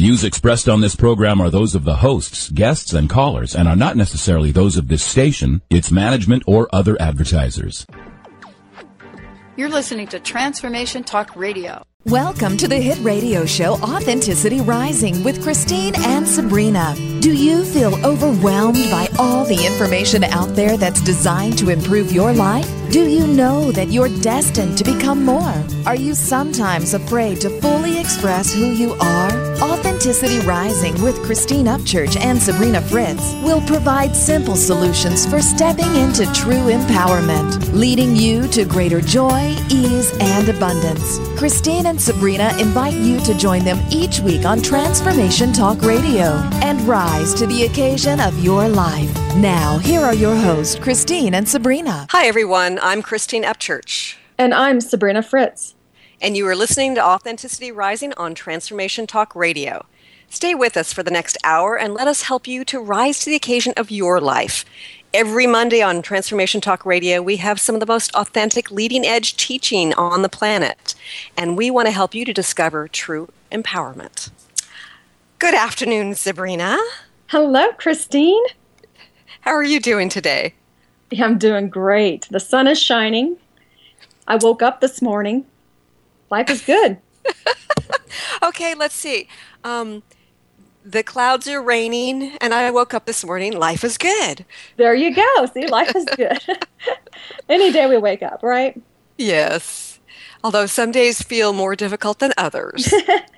views expressed on this program are those of the hosts, guests, and callers, and are not necessarily those of this station, its management, or other advertisers. You're listening to Transformation Talk Radio. Welcome to the hit radio show Authenticity Rising with Christine and Sabrina. Do you feel overwhelmed by all the information out there that's designed to improve your life? Do you know that you're destined to become more? Are you sometimes afraid to fully express who you are? Authenticity Rising with Christine Upchurch and Sabrina Fritz will provide simple solutions for stepping into true empowerment, leading you to greater joy, ease, and abundance. Christine and Sabrina invite you to join them each week on Transformation Talk Radio and rise to the occasion of your life. Now, here are your hosts, Christine and Sabrina. Hi, everyone. I'm Christine Upchurch. And I'm Sabrina Fritz. And you are listening to Authenticity Rising on Transformation Talk Radio. Stay with us for the next hour and let us help you to rise to the occasion of your life. Every Monday on Transformation Talk Radio, we have some of the most authentic, leading-edge teaching on the planet. And we want to help you to discover true empowerment. Good afternoon, Sabrina. Hello, Christine. How are you doing today? Yeah, I'm doing great. The sun is shining. I woke up this morning. Life is good. Okay, let's see. The clouds are raining, and I woke up this morning. Life is good. There you go. See, life is good. Any day we wake up, right? Yes. Although some days feel more difficult than others.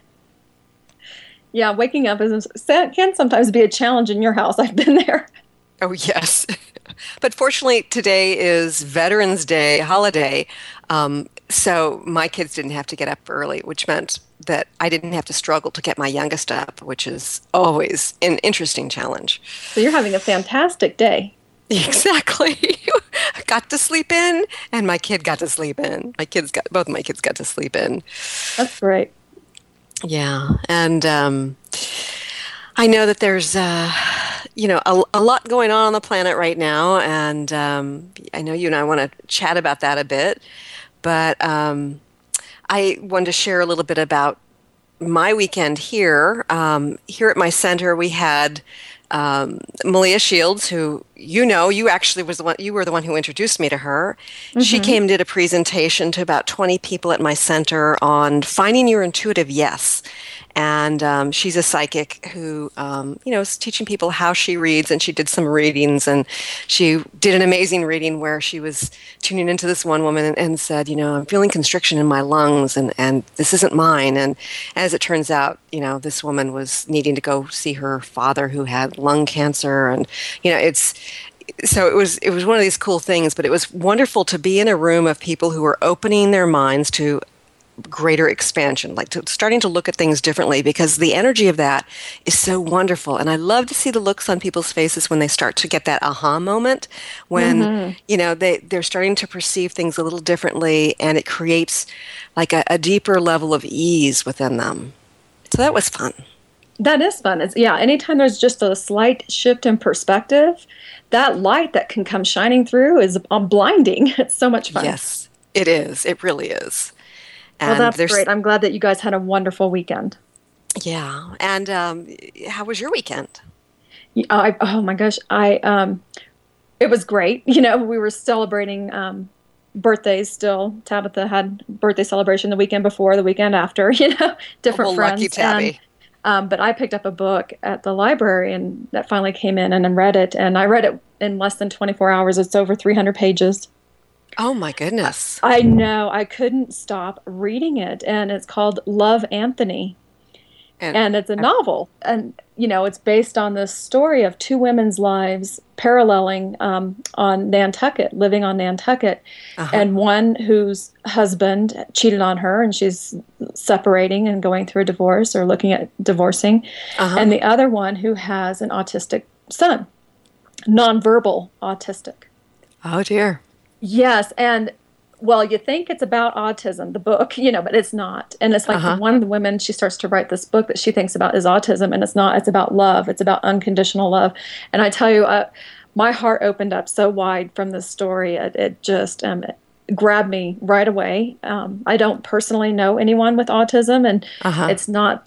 Yeah, waking up can sometimes be a challenge in your house. I've been there. Oh, yes. But fortunately, today is Veterans Day holiday, so my kids didn't have to get up early, which meant that I didn't have to struggle to get my youngest up, which is always an interesting challenge. So you're having a fantastic day. Exactly. I got to sleep in, and my kid got to sleep in. Both of my kids got to sleep in. That's great. Yeah, and I know that there's a lot going on the planet right now, and I know you and I want to chat about that a bit, but I wanted to share a little bit about my weekend here. Here at my center, we had Malia Shields, who you were the one who introduced me to her. Mm-hmm. She came and did a presentation to about 20 people at my center on finding your intuitive yes. And she's a psychic who, is teaching people how she reads, and she did some readings, and she did an amazing reading where she was tuning into this one woman and said, I'm feeling constriction in my lungs, and this isn't mine. And as it turns out, this woman was needing to go see her father who had lung cancer, and, so it was one of these cool things, but it was wonderful to be in a room of people who were opening their minds to greater expansion, starting to look at things differently, because the energy of that is so wonderful. And I love to see the looks on people's faces when they start to get that aha moment, when, they're starting to perceive things a little differently, and it creates like a deeper level of ease within them. So that was fun. That is fun. Anytime there's just a slight shift in perspective, that light that can come shining through is blinding. It's so much fun. Yes, it is. It really is. And well, that's great. I'm glad that you guys had a wonderful weekend. Yeah. And how was your weekend? Oh my gosh. It was great. We were celebrating birthdays still. Tabitha had birthday celebration the weekend before, the weekend after, different friends. Lucky Tabby. But I picked up a book at the library, and that finally came in, and I read it. And I read it in less than 24 hours. It's over 300 pages. Oh, my goodness. I know. I couldn't stop reading it. And it's called Love, Anthony. And it's a novel. And, it's based on the story of two women's lives paralleling on Nantucket, living on Nantucket. Uh-huh. And one whose husband cheated on her, and she's separating and going through a divorce or looking at divorcing. Uh-huh. And the other one who has an autistic son, nonverbal autistic. Oh, dear. Yes, and well, you think it's about autism, the book, but it's not. And it's like one of the women, she starts to write this book that she thinks about is autism, and it's not. It's about love. It's about unconditional love. And I tell you, my heart opened up so wide from this story. It just grabbed me right away. I don't personally know anyone with autism, and it's not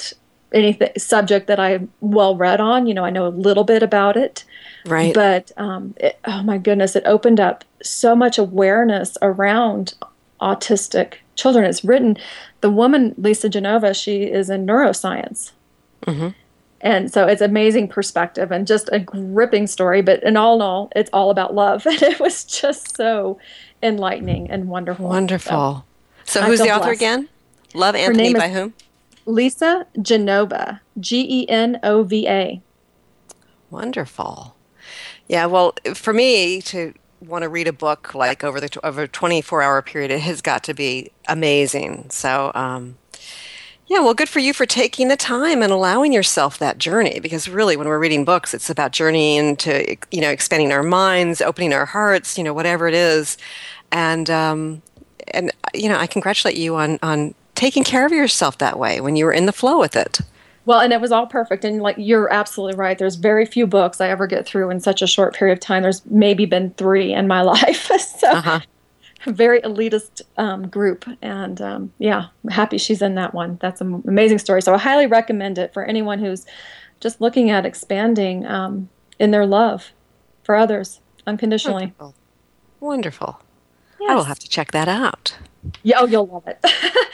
anything subject that I'm well read on. I know a little bit about it. Right. But oh my goodness, it opened up so much awareness around autistic children. It's written, the woman, Lisa Genova, she is in neuroscience. Mm-hmm. And so it's amazing perspective and just a gripping story. But in all, it's all about love. And it was just so enlightening and wonderful. Wonderful. So who's the author again? Love Anthony by whom? Lisa Genova, Genova. Wonderful. Yeah, well, for me to want to read a book like over a 24-hour period, it has got to be amazing. So, yeah, well, good for you for taking the time and allowing yourself that journey. Because really, when we're reading books, it's about journeying to, expanding our minds, opening our hearts, whatever it is. And I congratulate you on taking care of yourself that way when you were in the flow with it. Well, and it was all perfect. And you're absolutely right. There's very few books I ever get through in such a short period of time. There's maybe been 3 in my life. So very elitist group. And yeah, I'm happy she's in that one. That's an amazing story. So I highly recommend it for anyone who's just looking at expanding in their love for others unconditionally. Wonderful. Yes. I will have to check that out. Yeah, you'll love it.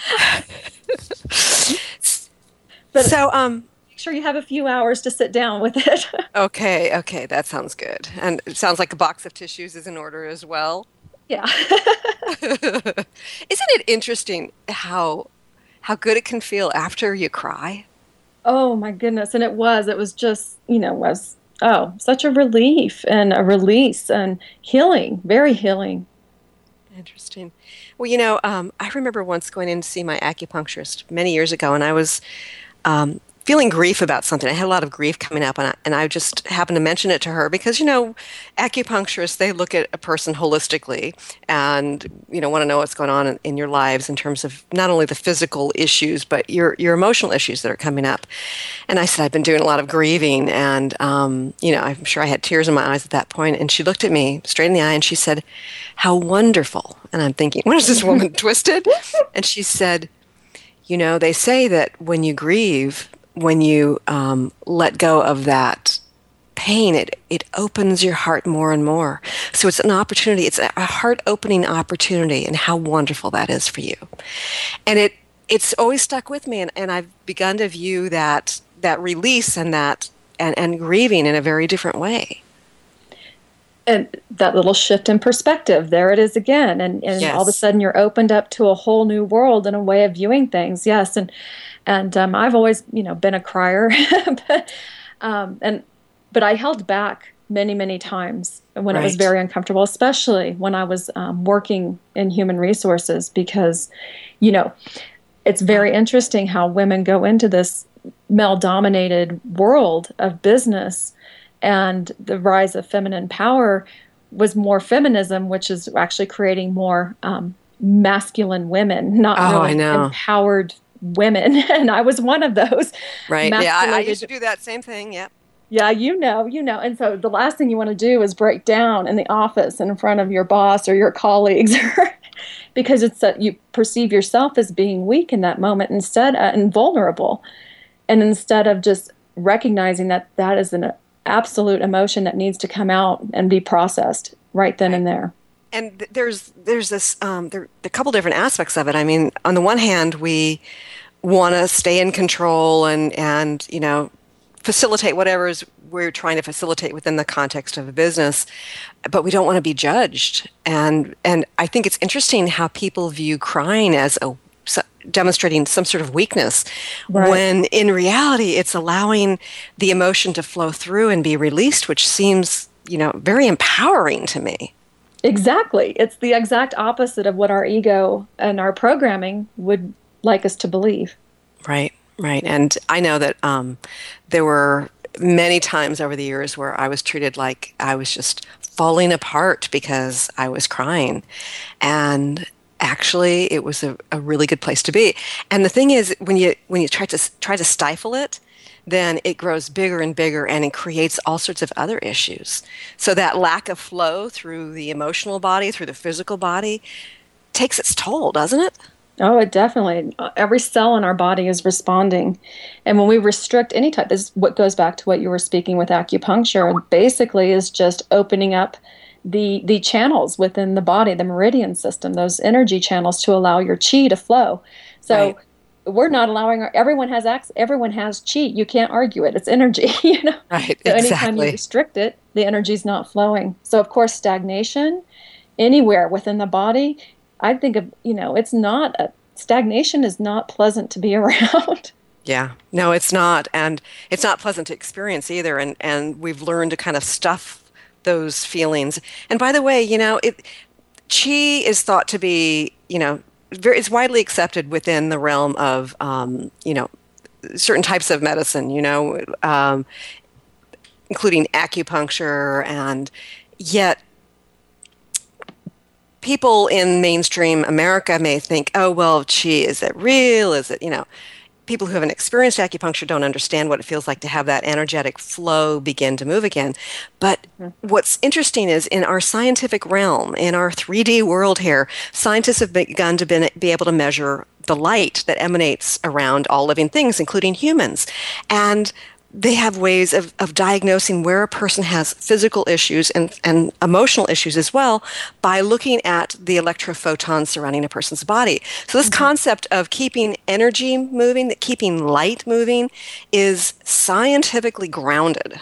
But so, make sure you have a few hours to sit down with it. Okay, that sounds good. And it sounds like a box of tissues is in order as well. Yeah. Isn't it interesting how good it can feel after you cry? Oh my goodness, and it was just, such a relief and a release and healing, very healing. Interesting. Well, I remember once going in to see my acupuncturist many years ago, and I was feeling grief about something. I had a lot of grief coming up, and I just happened to mention it to her because, acupuncturists, they look at a person holistically and, want to know what's going on in your lives in terms of not only the physical issues, but your emotional issues that are coming up. And I said, I've been doing a lot of grieving, and, I'm sure I had tears in my eyes at that point. And she looked at me straight in the eye and she said, "How wonderful." And I'm thinking, what is this woman twisted? And she said, they say that when you grieve, when you let go of that pain, it opens your heart more and more. So it's an opportunity. It's a heart-opening opportunity, and how wonderful that is for you. And it's always stuck with me, and I've begun to view that release and that and grieving in a very different way. And that little shift in perspective, there it is again. And yes. All of a sudden you're opened up to a whole new world and a way of viewing things. Yes. And I've always, been a crier, but I held back many, many times when it was very uncomfortable, especially when I was working in human resources, because, it's very interesting how women go into this male-dominated world of business. And the rise of feminine power was more feminism, which is actually creating more masculine women, not really empowered women. And I was one of those. Right. Yeah, I used to do that same thing. Yep. Yeah, you know. And so the last thing you want to do is break down in the office and in front of your boss or your colleagues, because it's you perceive yourself as being weak in that moment instead and vulnerable. And instead of just recognizing that is an absolute emotion that needs to come out and be processed right then and there. And there's this there are a couple different aspects of it. I mean, on the one hand, we want to stay in control and facilitate whatever we're trying to facilitate within the context of a business, but we don't want to be judged. And I think it's interesting how people view crying as demonstrating some sort of weakness, when in reality it's allowing the emotion to flow through and be released, which seems, very empowering to me. Exactly. It's the exact opposite of what our ego and our programming would like us to believe. Right. And I know that there were many times over the years where I was treated like I was just falling apart because I was crying. And actually, it was a really good place to be. And the thing is, when you try to stifle it, then it grows bigger and bigger, and it creates all sorts of other issues. So that lack of flow through the emotional body, through the physical body, takes its toll, doesn't it? Oh, it definitely. Every cell in our body is responding. And when we restrict any type, this is what goes back to what you were speaking with acupuncture, and basically is just opening up the channels within the body, the meridian system, those energy channels to allow your chi to flow. So right. We're not allowing everyone has chi. You can't argue it. It's energy, you know. Right, so exactly. anytime you restrict it, the energy's not flowing. So of course stagnation anywhere within the body, I think of, it's not stagnation is not pleasant to be around. Yeah, no, it's not. And it's not pleasant to experience either. And we've learned to kind of stuff those feelings. And by the way, chi is thought to be, it's widely accepted within the realm of, certain types of medicine, including acupuncture, and yet people in mainstream America may think, oh, well, chi, is it real? Is it, people who haven't experienced acupuncture don't understand what it feels like to have that energetic flow begin to move again. But what's interesting is in our scientific realm, in our 3D world here, scientists have begun to be able to measure the light that emanates around all living things, including humans. And they have ways of diagnosing where a person has physical issues and emotional issues as well by looking at the electrophotons surrounding a person's body. So this concept of keeping energy moving, keeping light moving, is scientifically grounded.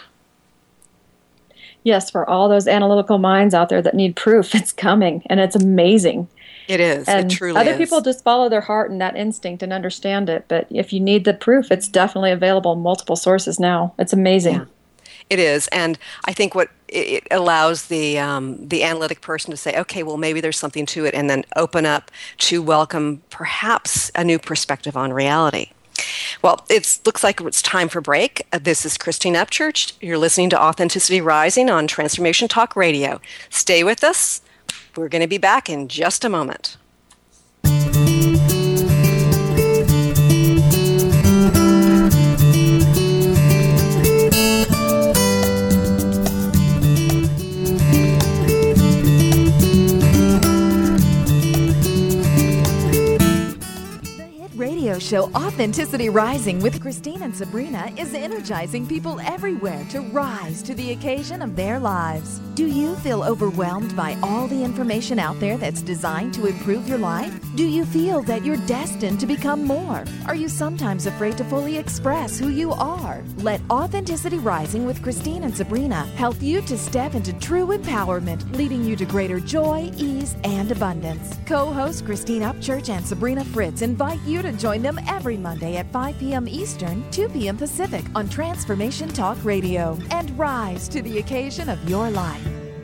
Yes, for all those analytical minds out there that need proof, it's coming, and it's amazing. It is. And it truly other is. people just follow their heart and that instinct and understand it. But if you need the proof, it's definitely available in multiple sources now. It's amazing. Yeah, it is. And I think what it allows the analytic person to say, okay, well, maybe there's something to it, and then open up to welcome perhaps a new perspective on reality. Well, it looks like it's time for break. This is Christine Upchurch. You're listening to Authenticity Rising on Transformation Talk Radio. Stay with us. We're going to be back in just a moment. Radio show Authenticity Rising with Christine and Sabrina is energizing people everywhere to rise to the occasion of their lives. Do you feel overwhelmed by all the information out there that's designed to improve your life? Do you feel that you're destined to become more? Are you sometimes afraid to fully express who you are? Let Authenticity Rising with Christine and Sabrina help you to step into true empowerment, leading you to greater joy, ease, and abundance. Co-hosts Christine Upchurch and Sabrina Fritz invite you to join them every Monday at 5 p.m. Eastern, 2 p.m. Pacific on Transformation Talk Radio, and rise to the occasion of your life.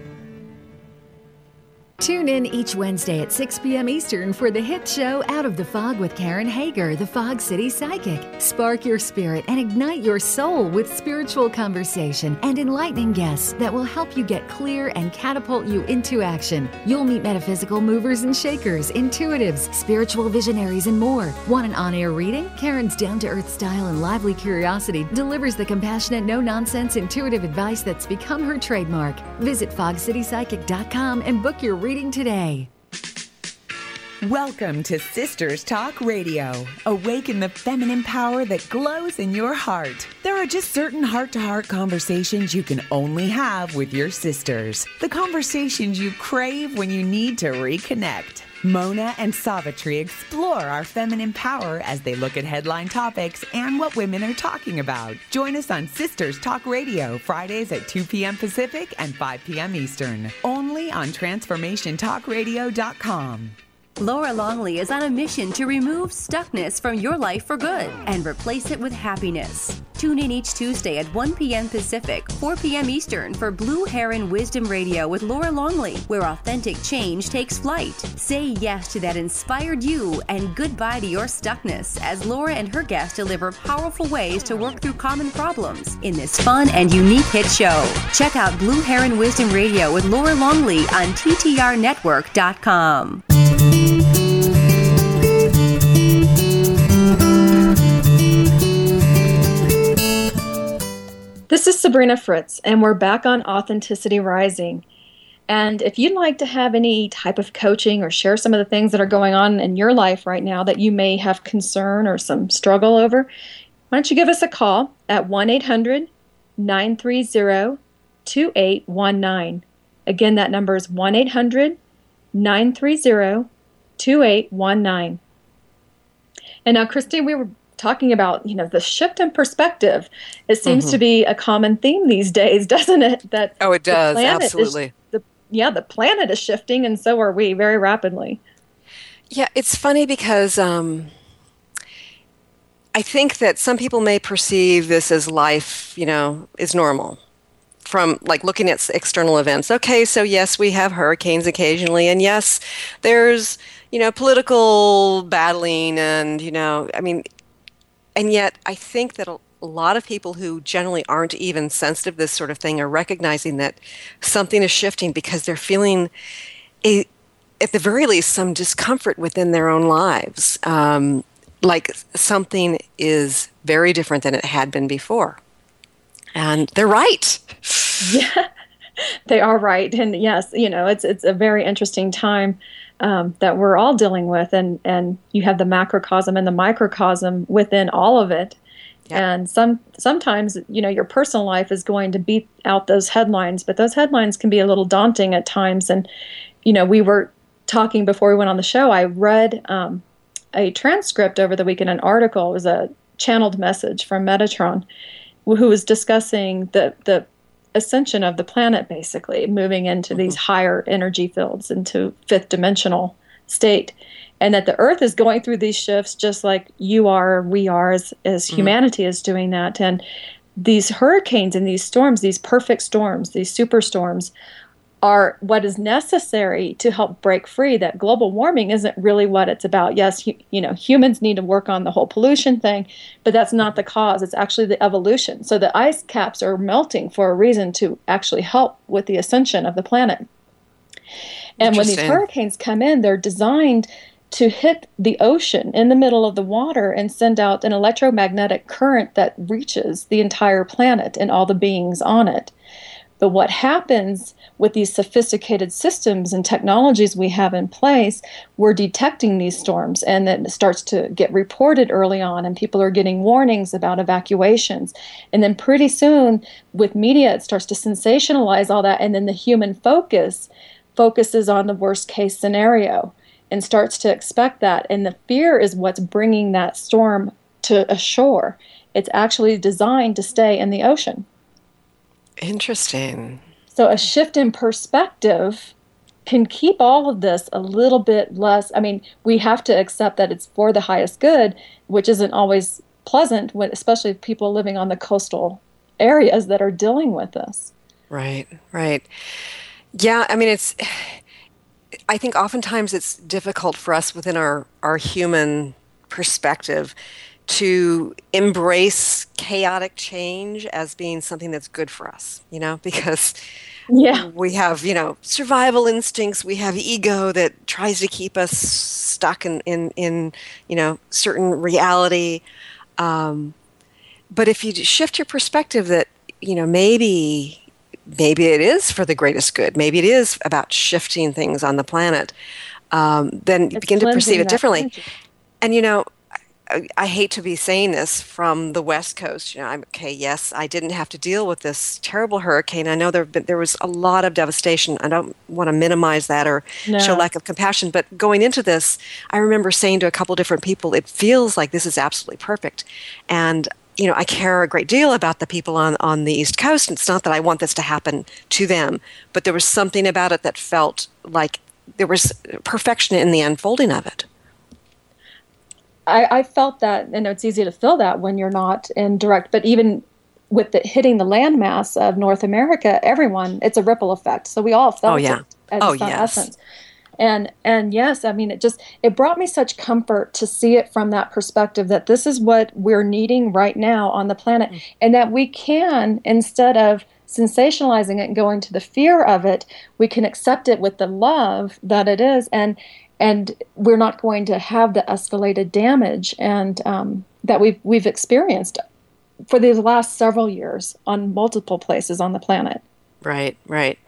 Tune in each Wednesday at 6 p.m. Eastern for the hit show Out of the Fog with Karen Hager, the Fog City Psychic. Spark your spirit and ignite your soul with spiritual conversation and enlightening guests that will help you get clear and catapult you into action. You'll meet metaphysical movers and shakers, intuitives, spiritual visionaries, and more. Want an on-air reading? Karen's down-to-earth style and lively curiosity delivers the compassionate, no-nonsense, intuitive advice that's become her trademark. Visit fogcitypsychic.com and book your reading today. Welcome to Sisters Talk Radio. Awaken the feminine power that glows in your heart. There are just certain heart-to-heart conversations you can only have with your sisters. The conversations you crave when you need to reconnect. Mona and Savitri explore our feminine power as they look at headline topics and what women are talking about. Join us on Sisters Talk Radio, Fridays at 2 p.m. Pacific and 5 p.m. Eastern. Only on TransformationTalkRadio.com. Laura Longley is on a mission to remove stuckness from your life for good and replace it with happiness. Tune in each Tuesday at 1 p.m. Pacific, 4 p.m. Eastern for Blue Heron Wisdom Radio with Laura Longley, where authentic change takes flight. Say yes to that inspired you and goodbye to your stuckness as Laura and her guests deliver powerful ways to work through common problems in this fun and unique hit show. Check out Blue Heron Wisdom Radio with Laura Longley on TTRnetwork.com. This is Sabrina Fritz, and we're back on Authenticity Rising. And if you'd like to have any type of coaching or share some of the things that are going on in your life right now that you may have concern or some struggle over, why don't you give us a call at 1-800-930-2819. Again, that number is 1-800-930-2819. And now, Christine, we were talking about, the shift in perspective. It seems to be a common theme these days, doesn't it? That it does, absolutely. The planet is shifting, and so are we, very rapidly. Yeah, it's funny because I think that some people may perceive this as life, is normal from like looking at external events. Okay, so yes, we have hurricanes occasionally, and yes, there's, political battling and, and yet I think that a lot of people who generally aren't even sensitive to this sort of thing are recognizing that something is shifting because they're feeling, at the very least, some discomfort within their own lives. Like something is very different than it had been before. And they're right. Yeah, they are right. And yes, it's a very interesting time that we're all dealing with. And you have the macrocosm and the microcosm within all of it. Yep. And sometimes, your personal life is going to beat out those headlines, but those headlines can be a little daunting at times. And, we were talking before we went on the show, I read a transcript over the weekend, an article. It was a channeled message from Metatron, who was discussing the ascension of the planet, basically, moving into these higher energy fields, into fifth dimensional state. And that the Earth is going through these shifts just like you are, we are, as humanity is doing that. And these hurricanes and these storms, these perfect storms, these superstorms, are what is necessary to help break free that global warming isn't really what it's about. Yes, humans need to work on the whole pollution thing, but that's not the cause. It's actually the evolution. So the ice caps are melting for a reason to actually help with the ascension of the planet. And when these hurricanes come in, they're designed to hit the ocean in the middle of the water and send out an electromagnetic current that reaches the entire planet and all the beings on it. But what happens with these sophisticated systems and technologies we have in place, we're detecting these storms, and then it starts to get reported early on, and people are getting warnings about evacuations. And then pretty soon, with media, it starts to sensationalize all that, and then the human focuses on the worst case scenario and starts to expect that. And the fear is what's bringing that storm to a shore. It's actually designed to stay in the ocean. Interesting. So a shift in perspective can keep all of this a little bit less. I mean, we have to accept that it's for the highest good, which isn't always pleasant, especially people living on the coastal areas that are dealing with this. Right. Yeah, I mean, I think oftentimes it's difficult for us within our we perspective to embrace chaotic change as being something that's good for us, because we have, survival instincts, we have ego that tries to keep us stuck in certain reality. But if you shift your perspective that, maybe it is for the greatest good, maybe it is about shifting things on the planet, then you begin to perceive it differently. Energy. And, I hate to be saying this from the West Coast. Yes, I didn't have to deal with this terrible hurricane. I know there was a lot of devastation. I don't want to minimize that or show lack of compassion. But going into this, I remember saying to a couple different people, it feels like this is absolutely perfect. And, I care a great deal about the people on the East Coast. It's not that I want this to happen to them, but there was something about it that felt like there was perfection in the unfolding of it. I felt that, and it's easy to feel that when you're not in direct, but even with hitting the landmass of North America, it's a ripple effect. So we all felt it at some essence. And yes, I mean, it brought me such comfort to see it from that perspective, that this is what we're needing right now on the planet, and that we can, instead of sensationalizing it and going to the fear of it, we can accept it with the love that it is, and we're not going to have the escalated damage and that we've experienced for these last several years on multiple places on the planet. Right.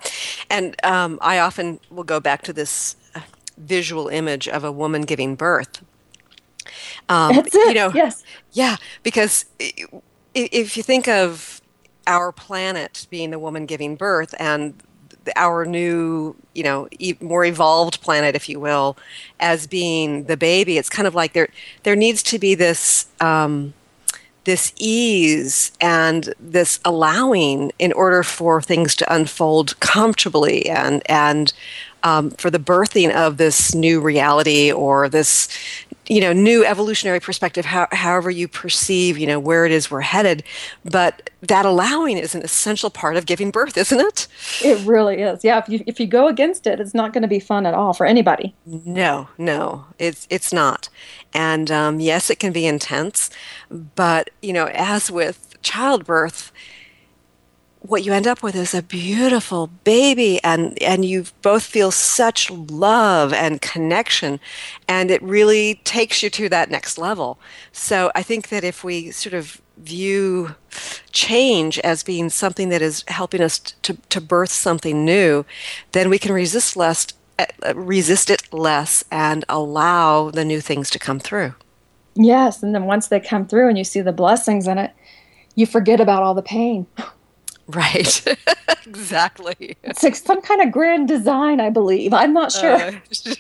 And I often will go back to this visual image of a woman giving birth. That's it. Yes. Yeah, because if you think of our planet being the woman giving birth and our new, more evolved planet, if you will, as being the baby, it's kind of like there needs to be this this ease and this allowing in order for things to unfold comfortably and for the birthing of this new reality or this new evolutionary perspective, however you perceive, where it is we're headed. But that allowing is an essential part of giving birth, isn't it? It really is. Yeah, if you go against it, it's not going to be fun at all for anybody. No, it's not. And yes, it can be intense. But, as with childbirth, what you end up with is a beautiful baby, and you both feel such love and connection, and it really takes you to that next level. So I think that if we sort of view change as being something that is helping us to birth something new, then we can resist it less and allow the new things to come through. Yes, and then once they come through and you see the blessings in it, you forget about all the pain. Right. Exactly. It's like some kind of grand design, I believe. I'm not sure.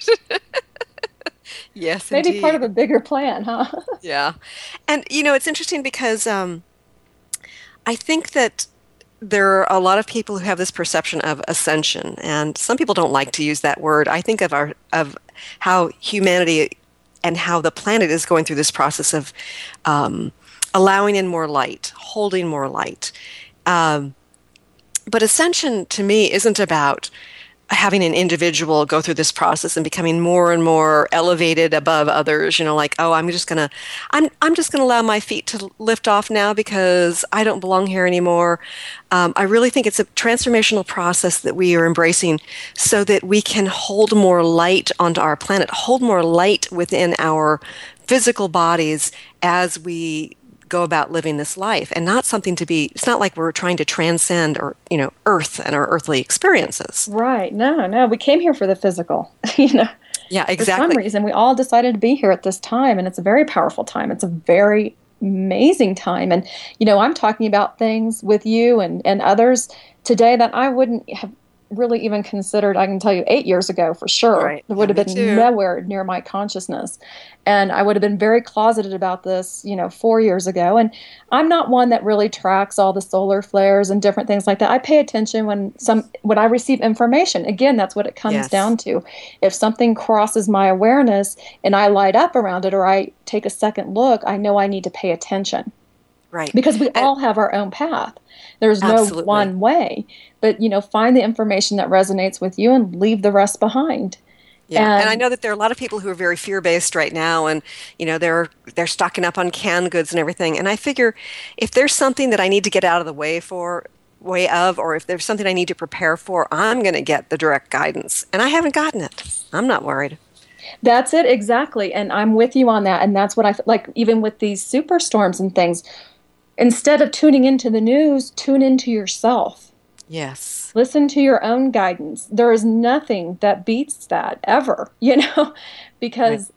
Yes, maybe indeed. Part of a bigger plan, huh? Yeah. And, it's interesting because I think that there are a lot of people who have this perception of ascension, and some people don't like to use that word. I think of how humanity and how the planet is going through this process of allowing in more light, holding more light. But ascension to me isn't about having an individual go through this process and becoming more and more elevated above others, like, oh, I'm just gonna allow my feet to lift off now because I don't belong here anymore. I really think it's a transformational process that we are embracing so that we can hold more light onto our planet, hold more light within our physical bodies as we go about living this life, and not something it's not like we're trying to transcend or, Earth and our earthly experiences. Right. No, we came here for the physical, Yeah, exactly. For some reason, we all decided to be here at this time, and it's a very powerful time. It's a very amazing time. And, I'm talking about things with you and others today that I wouldn't have really even considered, I can tell you, 8 years ago for sure. Right. It would have been nowhere near my consciousness. And I would have been very closeted about this, 4 years ago. And I'm not one that really tracks all the solar flares and different things like that. I pay attention when I receive information. Again, that's what it comes down to. If something crosses my awareness and I light up around it or I take a second look, I know I need to pay attention. Right. Because we all have our own path. There's no one way. But, find the information that resonates with you and leave the rest behind. Yeah, and I know that there are a lot of people who are very fear-based right now, and they're stocking up on canned goods and everything. And I figure if there's something that I need to get out of the way of, or if there's something I need to prepare for, I'm going to get the direct guidance. And I haven't gotten it. I'm not worried. That's it, exactly. And I'm with you on that. And that's what I like, even with these superstorms and things. Instead of tuning into the news, tune into yourself. Yes. Listen to your own guidance. There is nothing that beats that ever, because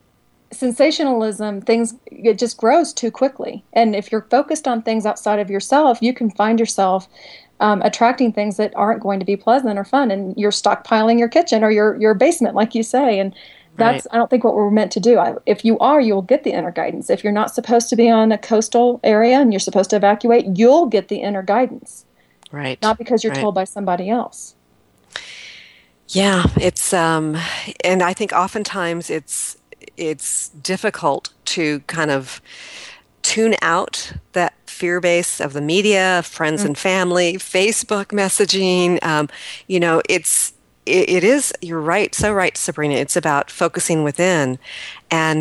sensationalism, it just grows too quickly. And if you're focused on things outside of yourself, you can find yourself attracting things that aren't going to be pleasant or fun. And you're stockpiling your kitchen or your basement, like you say. And that's, I don't think, what we're meant to do. If you are, you'll get the inner guidance. If you're not supposed to be on a coastal area and you're supposed to evacuate, you'll get the inner guidance. Right. Not because you're told by somebody else. Yeah, it's and I think oftentimes it's difficult to kind of tune out that fear base of the media, friends and family, Facebook messaging. It is, you're right, so right, Sabrina. It's about focusing within. And,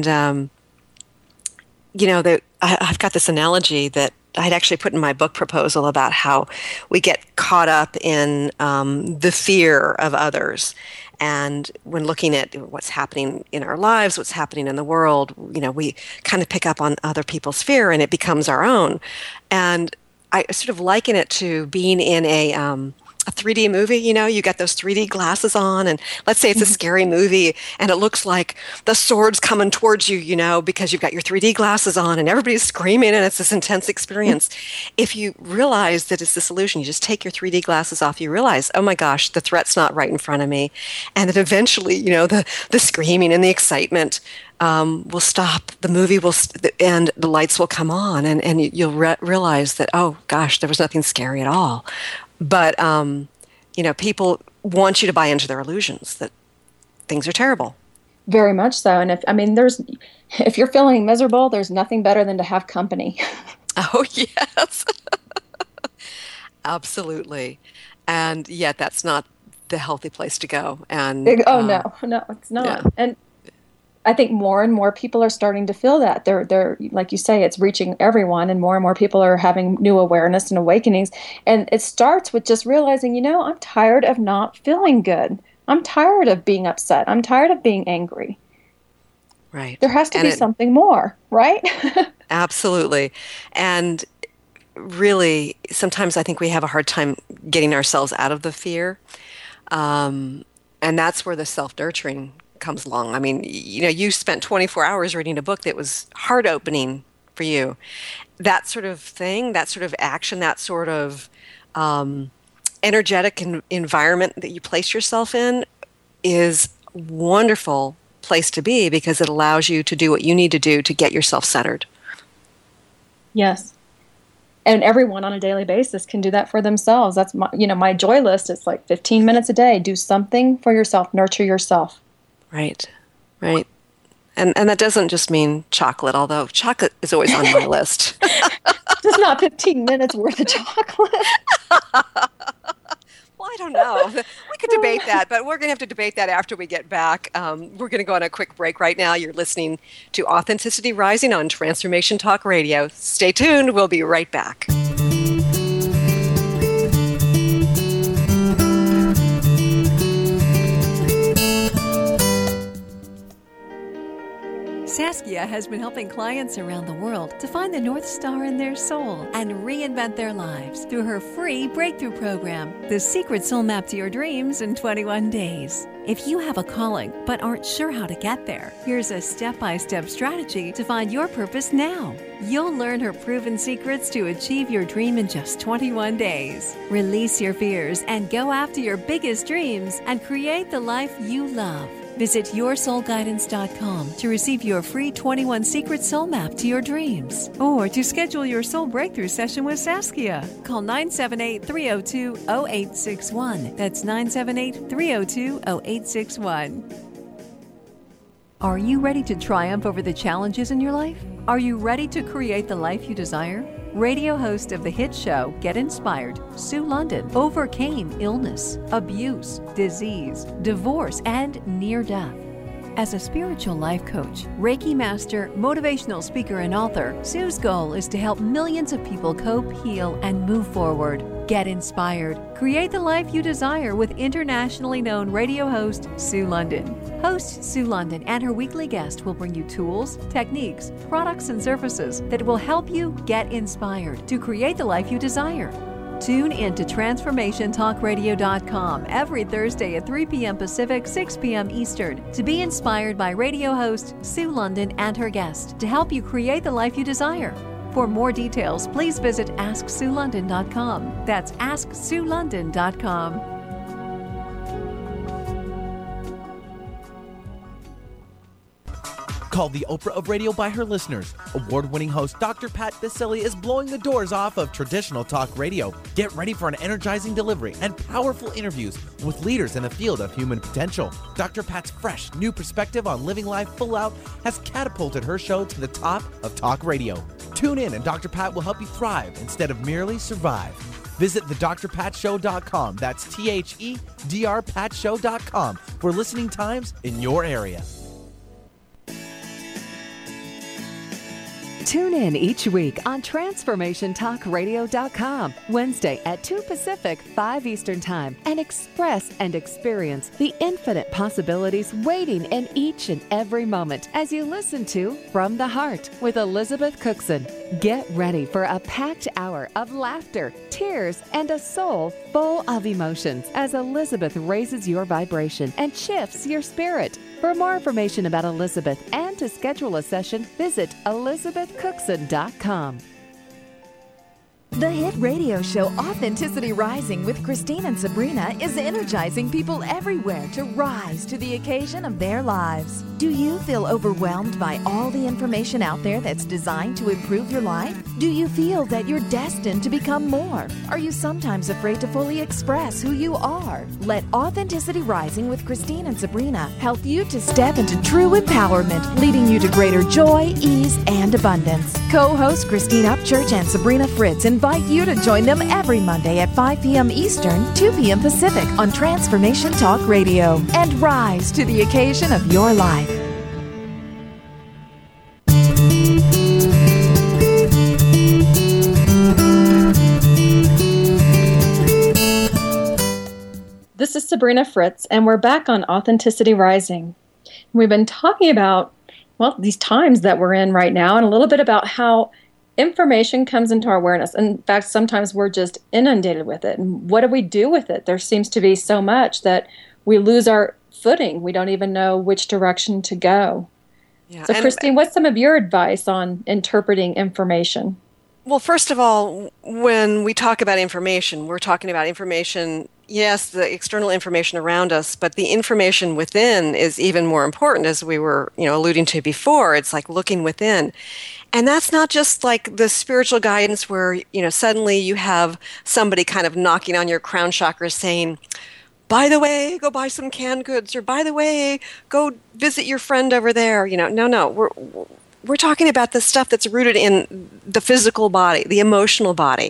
I've got this analogy that I'd actually put in my book proposal about how we get caught up in the fear of others. And when looking at what's happening in our lives, what's happening in the world, we kind of pick up on other people's fear and it becomes our own. And I sort of liken it to being in a a 3D movie, you got those 3D glasses on, and let's say it's a scary movie and it looks like the sword's coming towards you, because you've got your 3D glasses on and everybody's screaming and it's this intense experience. If you realize that it's the solution, you just take your 3D glasses off, you realize, oh my gosh, the threat's not right in front of me. And then eventually, the screaming and the excitement will stop, the movie will, and the lights will come on, and you'll realize that, oh gosh, there was nothing scary at all. But, people want you to buy into their illusions that things are terrible. Very much so. And if you're feeling miserable, there's nothing better than to have company. Oh, yes. Absolutely. And yet that's not the healthy place to go. And no, it's not. Yeah. And I think more and more people are starting to feel that. They're like you say, it's reaching everyone, and more people are having new awareness and awakenings. And it starts with just realizing, I'm tired of not feeling good. I'm tired of being upset. I'm tired of being angry. Right. There has to be something more, right? Absolutely. And really, sometimes I think we have a hard time getting ourselves out of the fear. And that's where the self-nurturing comes along. I mean, you spent 24 hours reading a book that was heart-opening for you. That sort of thing, that sort of action, that sort of energetic environment that you place yourself in is a wonderful place to be, because it allows you to do what you need to do to get yourself centered. Yes. And everyone on a daily basis can do that for themselves. That's my joy list. It's like 15 minutes a day. Do something for yourself. Nurture yourself. Right. And that doesn't just mean chocolate, although chocolate is always on my list. Just not 15 minutes worth of chocolate. Well, I don't know. We could debate that, but we're going to have to debate that after we get back. We're going to go on a quick break right now. You're listening to Authenticity Rising on Transformation Talk Radio. Stay tuned. We'll be right back. Saskia has been helping clients around the world to find the North Star in their soul and reinvent their lives through her free breakthrough program, The Secret Soul Map to Your Dreams in 21 Days. If you have a calling but aren't sure how to get there, here's a step-by-step strategy to find your purpose now. You'll learn her proven secrets to achieve your dream in just 21 days. Release your fears and go after your biggest dreams and create the life you love. Visit yoursoulguidance.com to receive your free 21 Secret Soul Map to your dreams, or to schedule your soul breakthrough session with Saskia. Call 978-302-0861. That's 978-302-0861. Are you ready to triumph over the challenges in your life? Are you ready to create the life you desire? Radio host of the hit show Get Inspired, Sue London, overcame illness, abuse, disease, divorce, and near death. As a spiritual life coach, Reiki master, motivational speaker, and author, Sue's goal is to help millions of people cope, heal, and move forward. Get inspired. Create the life you desire with internationally known radio host Sue London. Host Sue London and her weekly guest will bring you tools, techniques, products, and services that will help you get inspired to create the life you desire. Tune in to TransformationTalkRadio.com every Thursday at 3 p.m. Pacific, 6 p.m. Eastern to be inspired by radio host Sue London and her guest to help you create the life you desire. For more details, please visit AskSueLondon.com. That's AskSueLondon.com. Called the Oprah of radio by her listeners, award-winning host Dr. Pat Baccili is blowing the doors off of traditional talk radio. Get ready for an energizing delivery and powerful interviews with leaders in the field of human potential. Dr. Pat's fresh, new perspective on living life full out has catapulted her show to the top of talk radio. Tune in and Dr. Pat will help you thrive instead of merely survive. Visit thedrpatshow.com. That's THEDRPatshow.com for listening times in your area. Tune in each week on TransformationTalkRadio.com, Wednesday at 2 Pacific, 5 Eastern Time, and express and experience the infinite possibilities waiting in each and every moment as you listen to From the Heart with Elizabeth Cookson. Get ready for a packed hour of laughter, tears, and a soul full of emotions as Elizabeth raises your vibration and shifts your spirit. For more information about Elizabeth and to schedule a session, visit elizabethcookson.com. The hit radio show Authenticity Rising with Christine and Sabrina is energizing people everywhere to rise to the occasion of their lives. Do you feel overwhelmed by all the information out there that's designed to improve your life? Do you feel that you're destined to become more? Are you sometimes afraid to fully express who you are? Let Authenticity Rising with Christine and Sabrina help you to step into true empowerment, leading you to greater joy, ease, and abundance. Co-hosts Christine Upchurch and Sabrina Fritz invite you to join them every Monday at 5 p.m. Eastern, 2 p.m. Pacific on Transformation Talk Radio, and rise to the occasion of your life. This is Sabrina Fritz, and we're back on Authenticity Rising. We've been talking about, these times that we're in right now, and a little bit about how information comes into our awareness. In fact, sometimes we're just inundated with it. And what do we do with it? There seems to be so much that we lose our footing. We don't even know which direction to go. Yeah, so, Christine, what's some of your advice on interpreting information? Well, first of all, when we talk about information, we're talking about information, yes, the external information around us, but the information within is even more important, as we were, alluding to before. It's like looking within. And that's not just like the spiritual guidance where, suddenly you have somebody kind of knocking on your crown chakra saying, by the way, go buy some canned goods, or by the way, go visit your friend over there. No. We're talking about the stuff that's rooted in the physical body, the emotional body.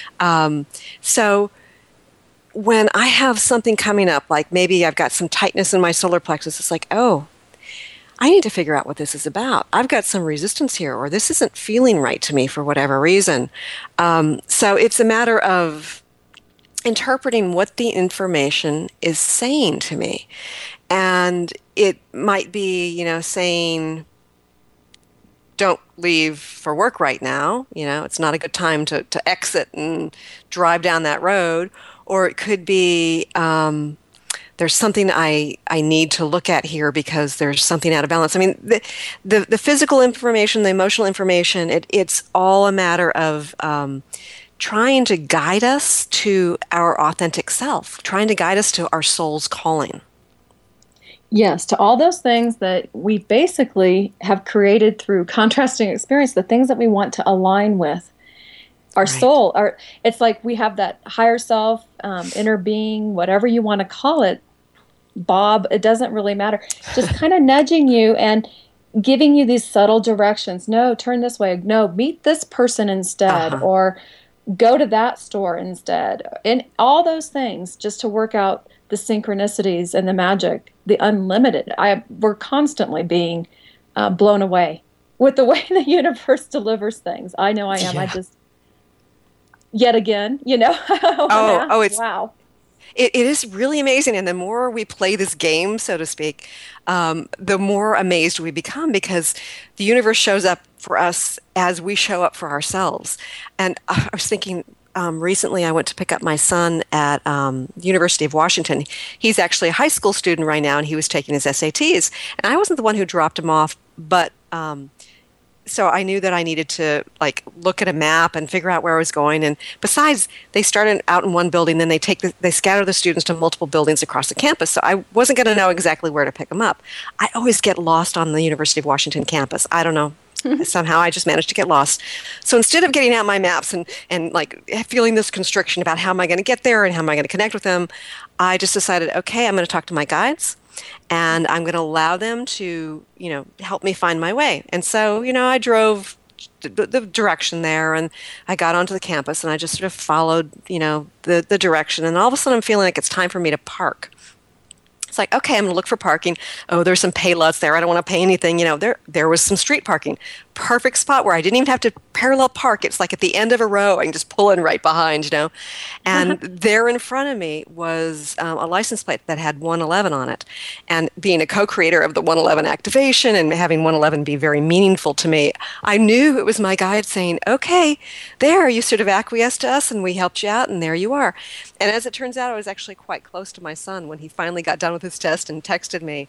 So when I have something coming up, like maybe I've got some tightness in my solar plexus, it's like, oh, I need to figure out what this is about. I've got some resistance here, or this isn't feeling right to me for whatever reason. So it's a matter of interpreting what the information is saying to me. And it might be, saying, don't leave for work right now. It's not a good time to exit and drive down that road. Or it could be, there's something I need to look at here because there's something out of balance. I mean, the physical information, the emotional information, it's all a matter of trying to guide us to our authentic self, trying to guide us to our soul's calling. Yes, to all those things that we basically have created through contrasting experience, the things that we want to align with. Our right. Soul, it's like we have that higher self, inner being, whatever you want to call it, Bob, it doesn't really matter. Just kind of nudging you and giving you these subtle directions. No, turn this way. No, meet this person instead, or go to that store instead. And all those things just to work out the synchronicities and the magic, the unlimited. We're constantly being blown away with the way the universe delivers things. I know I am. Yeah. I just... Yet again, it's wow. It is really amazing, and the more we play this game, so to speak, the more amazed we become, because the universe shows up for us as we show up for ourselves. And I was thinking, recently I went to pick up my son at the University of Washington. He's actually a high school student right now, and he was taking his SATs. And I wasn't the one who dropped him off, but so I knew that I needed to look at a map and figure out where I was going. And besides, they started out in one building, then they scatter the students to multiple buildings across the campus. So I wasn't going to know exactly where to pick them up. I always get lost on the University of Washington campus. I don't know. Somehow I just managed to get lost. So instead of getting out my maps and feeling this constriction about how am I going to get there and how am I going to connect with them, I just decided, okay, I'm going to talk to my guides. And I'm going to allow them to, help me find my way. And so, I drove the direction there, and I got onto the campus, and I just sort of followed, the direction. And all of a sudden, I'm feeling like it's time for me to park. It's like, okay, I'm going to look for parking. Oh, there's some pay lots there. I don't want to pay anything. There was some street parking. perfect spot where I didn't even have to parallel park. It's like at the end of a row. I can just pull in right behind, And there in front of me was a license plate that had 111 on it. And being a co-creator of the 111 activation and having 111 be very meaningful to me, I knew it was my guide saying, okay, there, you sort of acquiesced to us and we helped you out and there you are. And as it turns out, I was actually quite close to my son when he finally got done with his test and texted me.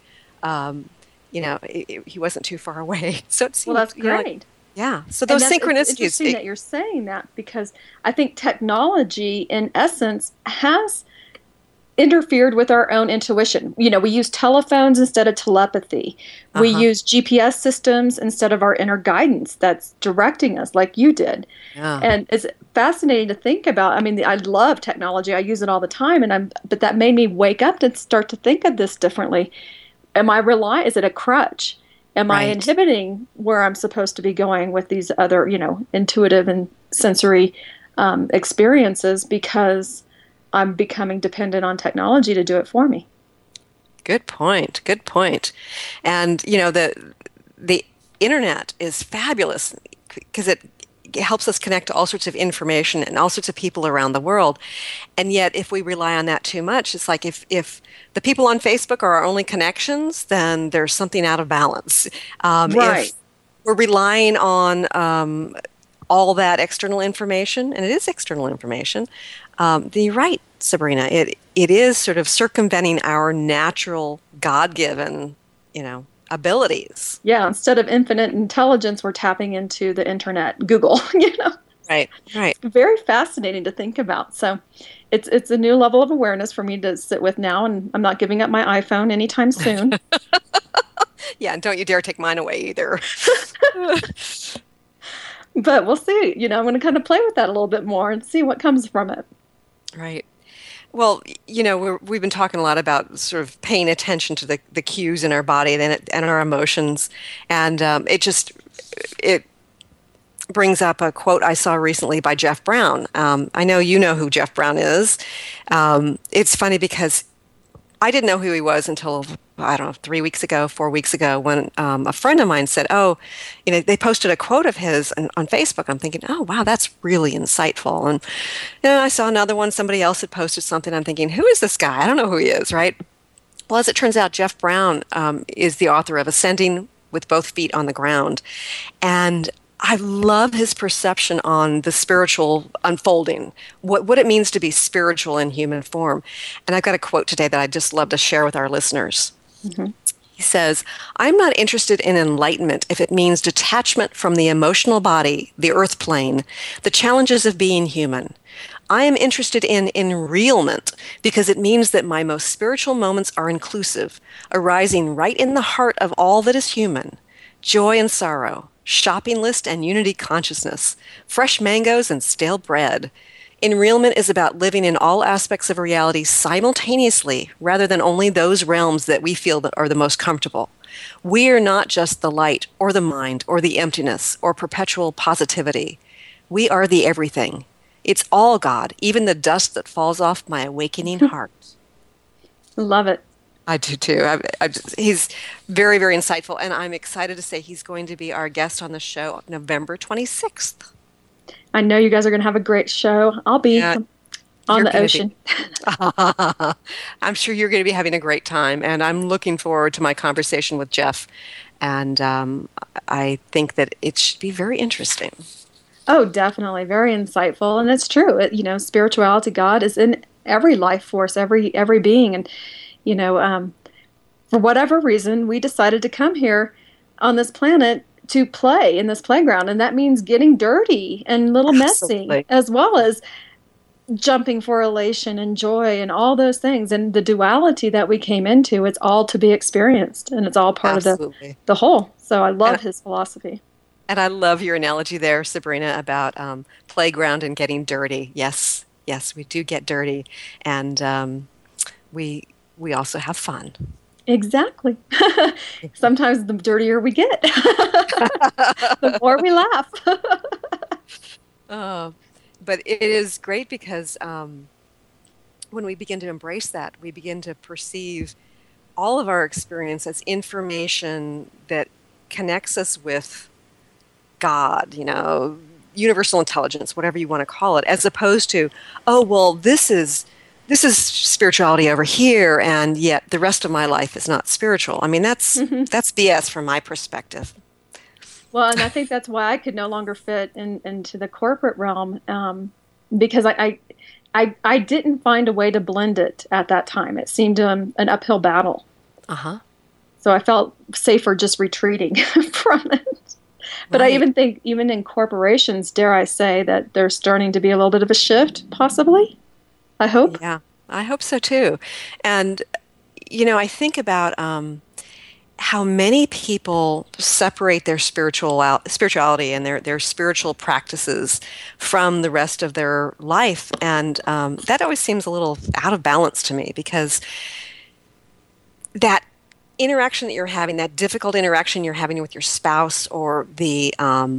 He wasn't too far away. So it seemed, that's great. Yeah. So those synchronicities. It's interesting that you're saying that, because I think technology, in essence, has interfered with our own intuition. We use telephones instead of telepathy. We use GPS systems instead of our inner guidance that's directing us, like you did. Yeah. And it's fascinating to think about. I mean, I love technology. I use it all the time, but that made me wake up to start to think of this differently. Am I is it a crutch? Am I inhibiting where I'm supposed to be going with these other, intuitive and sensory experiences because I'm becoming dependent on technology to do it for me? Good point. Good point. And, the internet is fabulous because it helps us connect to all sorts of information and all sorts of people around the world. And yet, if we rely on that too much, it's like if the people on Facebook are our only connections, then there's something out of balance. If we're relying on all that external information, and it is external information, then you're right, Sabrina. It is sort of circumventing our natural, God-given, abilities. Yeah, instead of infinite intelligence, we're tapping into the internet, Google, Right. It's very fascinating to think about. So it's a new level of awareness for me to sit with now, and I'm not giving up my iPhone anytime soon. Yeah, and don't you dare take mine away either. But we'll see. I'm going to kind of play with that a little bit more and see what comes from it. Right. Well, we've been talking a lot about sort of paying attention to the cues in our body and our emotions. And it brings up a quote I saw recently by Jeff Brown. I know you know who Jeff Brown is. It's funny because I didn't know who he was until, 4 weeks ago, when a friend of mine said, they posted a quote of his on Facebook. I'm thinking, oh, wow, that's really insightful. And I saw another one, somebody else had posted something. I'm thinking, who is this guy? I don't know who he is, right? Well, as it turns out, Jeff Brown is the author of Ascending with Both Feet on the Ground. And I love his perception on the spiritual unfolding, what it means to be spiritual in human form. And I've got a quote today that I'd just love to share with our listeners. Mm-hmm. He says, I'm not interested in enlightenment if it means detachment from the emotional body, the earth plane, the challenges of being human. I am interested in enrealment because it means that my most spiritual moments are inclusive, arising right in the heart of all that is human, joy and sorrow, shopping list and unity consciousness, fresh mangoes and stale bread. Enrealment is about living in all aspects of reality simultaneously rather than only those realms that we feel that are the most comfortable. We are not just the light or the mind or the emptiness or perpetual positivity. We are the everything. It's all God, even the dust that falls off my awakening heart. Love it. I do too. He's very, very insightful, and I'm excited to say he's going to be our guest on the show November 26th. I know you guys are going to have a great show. I'll be on the ocean. I'm sure you're going to be having a great time, and I'm looking forward to my conversation with Jeff, and I think that it should be very interesting. Oh, definitely. Very insightful, and it's true. Spirituality, God is in every life force, every being, and for whatever reason, we decided to come here on this planet to play in this playground. And that means getting dirty and a little messy, as well as jumping for elation and joy and all those things. And the duality that we came into, it's all to be experienced. And it's all part of the whole. So I love his philosophy. And I love your analogy there, Sabrina, about playground and getting dirty. Yes, we do get dirty. And we also have fun. Exactly. Sometimes the dirtier we get, the more we laugh. But it is great because when we begin to embrace that, we begin to perceive all of our experience as information that connects us with God, universal intelligence, whatever you want to call it, as opposed to, oh, well, this is spirituality over here, and yet the rest of my life is not spiritual. I mean, that's BS from my perspective. Well, and I think that's why I could no longer fit into the corporate realm, because I didn't find a way to blend it at that time. It seemed an uphill battle. Uh-huh. So I felt safer just retreating from it. But right. I even think, even in corporations, dare I say, that there's starting to be a little bit of a shift, possibly. I hope. Yeah, I hope so too. And, I think about how many people separate their spirituality and their spiritual practices from the rest of their life. And that always seems a little out of balance to me, because that interaction that you're having, that difficult interaction you're having with your spouse, or the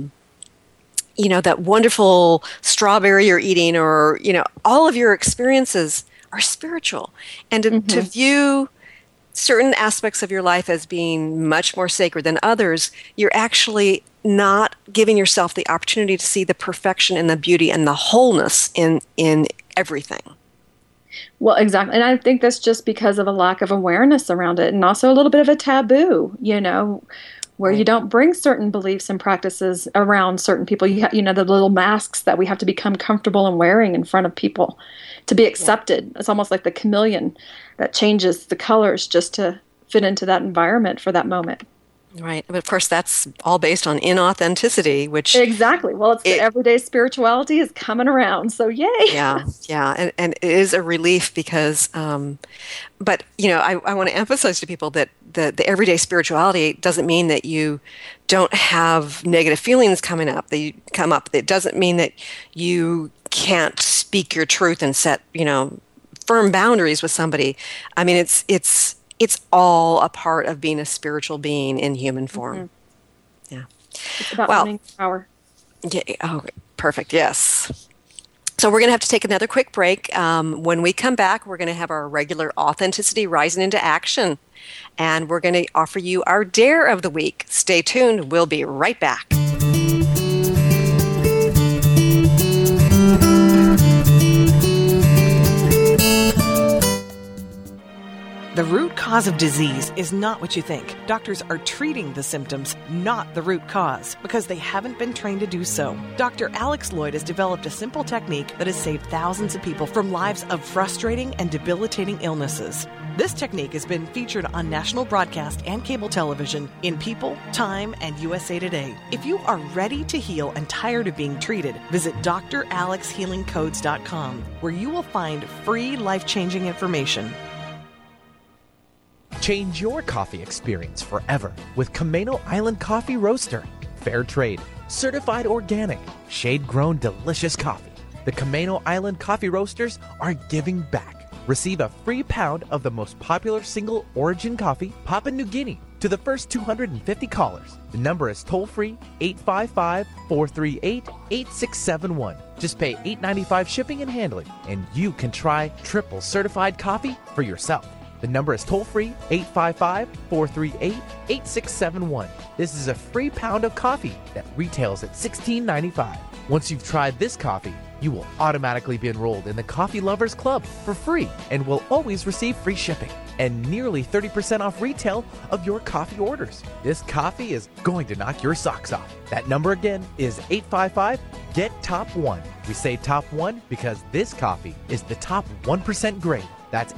that wonderful strawberry you're eating, or all of your experiences are spiritual. And to view certain aspects of your life as being much more sacred than others, you're actually not giving yourself the opportunity to see the perfection and the beauty and the wholeness in everything. Well, exactly. And I think that's just because of a lack of awareness around it, and also a little bit of a taboo, where you don't bring certain beliefs and practices around certain people. The little masks that we have to become comfortable in wearing in front of people to be accepted. Yeah. It's almost like the chameleon that changes the colors just to fit into that environment for that moment. Right. But of course, that's all based on inauthenticity, which... Exactly. Well, the everyday spirituality is coming around, so yay. Yeah. And it is a relief because, but, I want to emphasize to people that the everyday spirituality doesn't mean that you don't have negative feelings come up. It doesn't mean that you can't speak your truth and set, firm boundaries with somebody. I mean, it's all a part of being a spiritual being in human form. Mm-hmm. Yeah. It's about owning power. Yeah. Oh, perfect. Yes. So we're going to have to take another quick break. When we come back, we're going to have our regular Authenticity Rising into Action. And we're going to offer you our Dare of the Week. Stay tuned. We'll be right back. The root cause of disease is not what you think. Doctors are treating the symptoms, not the root cause, because they haven't been trained to do so. Dr. Alex Lloyd has developed a simple technique that has saved thousands of people from lives of frustrating and debilitating illnesses. This technique has been featured on national broadcast and cable television in People, Time, and USA Today. If you are ready to heal and tired of being treated, visit dralexhealingcodes.com, where you will find free life-changing information. Change your coffee experience forever with Camano Island Coffee Roaster. Fair trade, certified organic, shade-grown delicious coffee. The Camano Island Coffee Roasters are giving back. Receive a free pound of the most popular single origin coffee, Papua New Guinea, to the first 250 callers. The number is toll-free 855-438-8671. Just pay $8.95 shipping and handling, and you can try triple certified coffee for yourself. The number is toll-free 855-438-8671. This is a free pound of coffee that retails at $16.95. Once you've tried this coffee, you will automatically be enrolled in the Coffee Lovers Club for free and will always receive free shipping and nearly 30% off retail of your coffee orders. This coffee is going to knock your socks off. That number again is 855-GET-TOP1. We say top 1 because this coffee is the top 1% grade. That's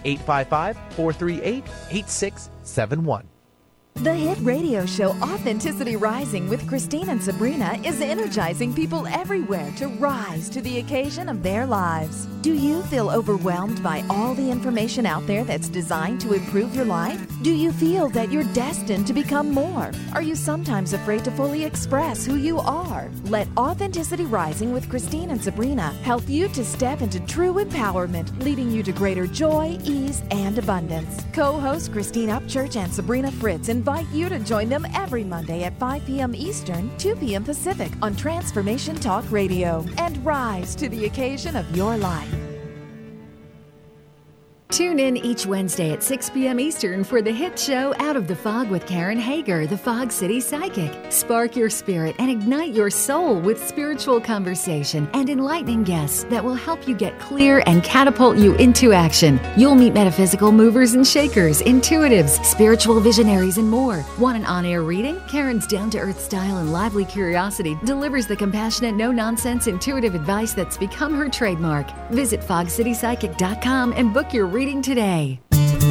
855-438-8671. The hit radio show Authenticity Rising with Christine and Sabrina is energizing people everywhere to rise to the occasion of their lives. Do you feel overwhelmed by all the information out there that's designed to improve your life? Do you feel that you're destined to become more? Are you sometimes afraid to fully express who you are? Let Authenticity Rising with Christine and Sabrina help you to step into true empowerment, leading you to greater joy, ease, and abundance. Co-hosts Christine Upchurch and Sabrina Fritz invite you to join them every Monday at 5 p.m. Eastern, 2 p.m. Pacific on Transformation Talk Radio, and rise to the occasion of your life. Tune in each Wednesday at 6 p.m. Eastern for the hit show Out of the Fog with Karen Hager, the Fog City Psychic. Spark your spirit and ignite your soul with spiritual conversation and enlightening guests that will help you get clear and catapult you into action. You'll meet metaphysical movers and shakers, intuitives, spiritual visionaries, and more. Want an on-air reading? Karen's down-to-earth style and lively curiosity delivers the compassionate, no-nonsense, intuitive advice that's become her trademark. Visit fogcitypsychic.com and book your reading today.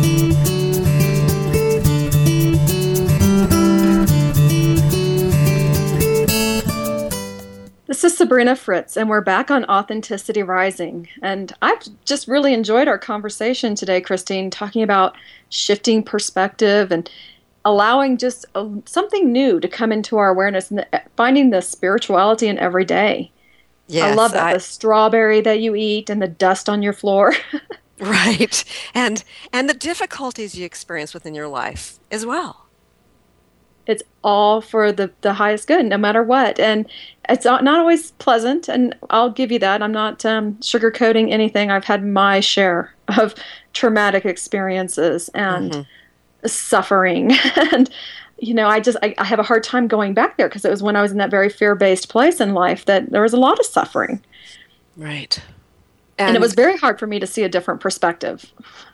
This is Sabrina Fritz, and we're back on Authenticity Rising. And I've just really enjoyed our conversation today, Christine, talking about shifting perspective and allowing just something new to come into our awareness and finding the spirituality in every day. Yes, I love that. The strawberry that you eat and the dust on your floor. Right. And the difficulties you experience within your life as well. It's all for the highest good, no matter what. And it's not always pleasant, and I'll give you that. I'm not sugarcoating anything. I've had my share of traumatic experiences and suffering. And, I have a hard time going back there because it was when I was in that very fear-based place in life that there was a lot of suffering. Right. And it was very hard for me to see a different perspective.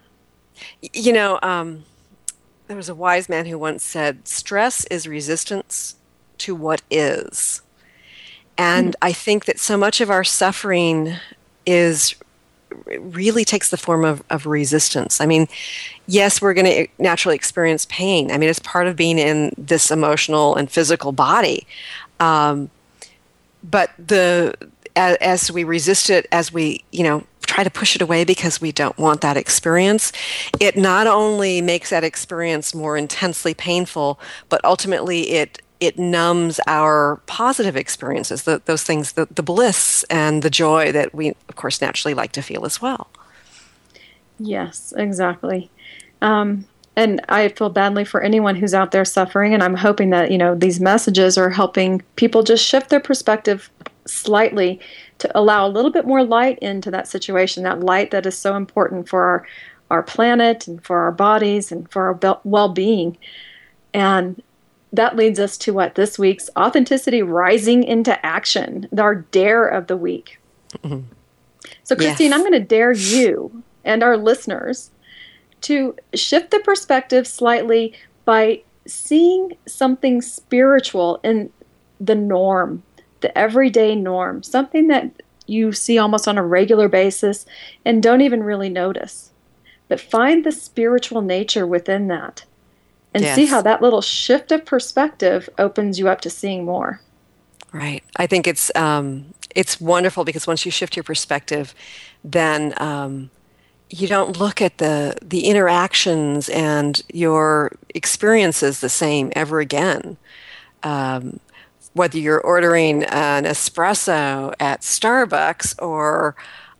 There was a wise man who once said, stress is resistance to what is. And I think that so much of our suffering really takes the form of resistance. I mean, yes, we're going to naturally experience pain. I mean, it's part of being in this emotional and physical body. But as we resist it, as we, try to push it away because we don't want that experience, it not only makes that experience more intensely painful, but ultimately it numbs our positive experiences, those things, the bliss and the joy that we, of course, naturally like to feel as well. Yes, exactly. And I feel badly for anyone who's out there suffering, and I'm hoping that, these messages are helping people just shift their perspective slightly to allow a little bit more light into that situation, that light that is so important for our planet and for our bodies and for our well-being. And that leads us to this week's Authenticity Rising into Action, our dare of the week. Mm-hmm. So, Christine, I'm going to dare you and our listeners to shift the perspective slightly by seeing something spiritual in the norm, the everyday norm, something that you see almost on a regular basis and don't even really notice. But find the spiritual nature within that and see how that little shift of perspective opens you up to seeing more. Right. I think it's wonderful because once you shift your perspective, then you don't look at the interactions and your experiences the same ever again. Whether you're ordering an espresso at Starbucks or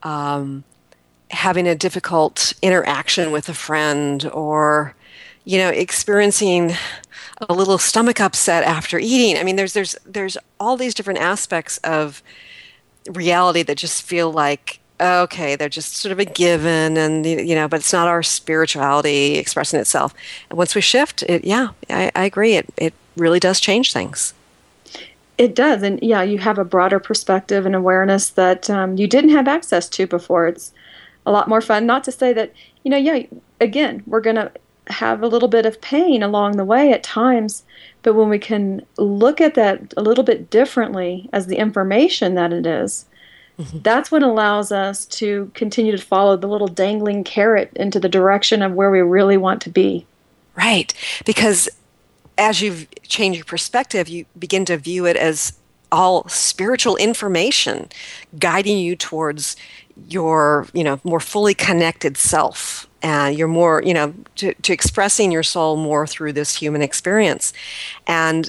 having a difficult interaction with a friend or, experiencing a little stomach upset after eating. I mean, there's all these different aspects of reality that just feel like, okay, they're just sort of a given and, but it's not our spirituality expressing itself. And once we shift, I agree. It really does change things. It does. And you have a broader perspective and awareness that you didn't have access to before. It's a lot more fun. Not to say that, again, we're going to have a little bit of pain along the way at times, but when we can look at that a little bit differently as the information that it is, that's what allows us to continue to follow the little dangling carrot into the direction of where we really want to be. Right. Because as you change your perspective, you begin to view it as all spiritual information guiding you towards your, more fully connected self. And you're more, to expressing your soul more through this human experience. And